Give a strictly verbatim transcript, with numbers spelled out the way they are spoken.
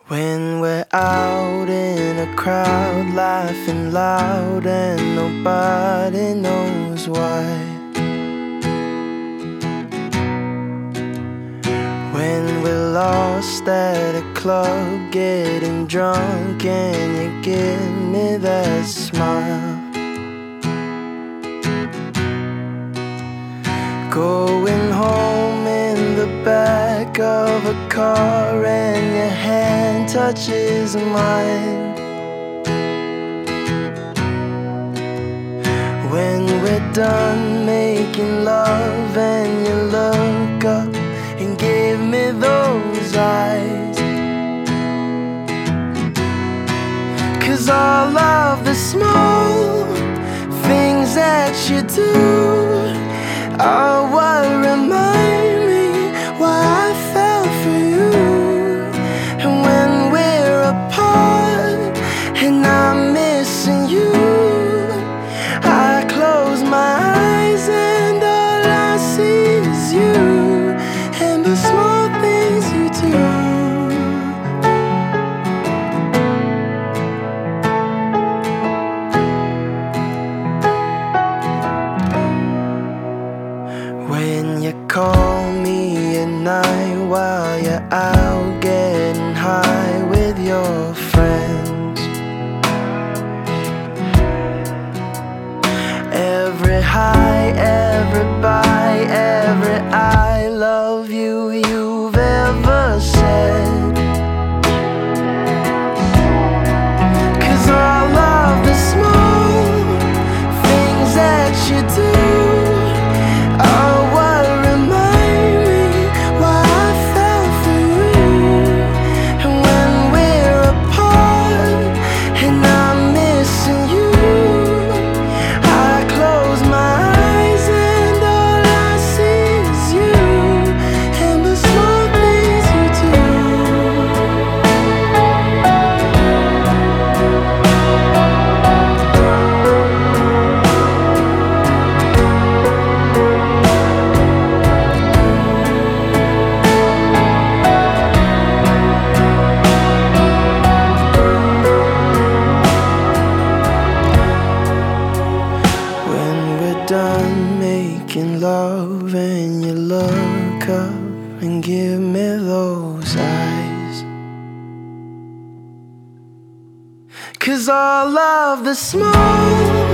When we're out in a crowd, laughing loud and nobody knows why. When we're lost at a club, getting drunk and you give me that smile. Going home in the back of a car and your hand touches mine. When we're done making love and you look up and give me those eyes, 'cause all of the small things that you do are what remind me why I fell for you. And when we're apart and I'm missing you, I close my eyes and all I see is you and the small things you do. When you call me at night while you're out getting high with your friends, every high, every bye, every I love you you've ever said, 'cause all of the small things that you do are what remind me why I fell for you. And when we're apart and I'm missing you, I close my eyes and all I see is you and the small things you do. When we're done making love and you look up and give me those eyes, 'cause all of the small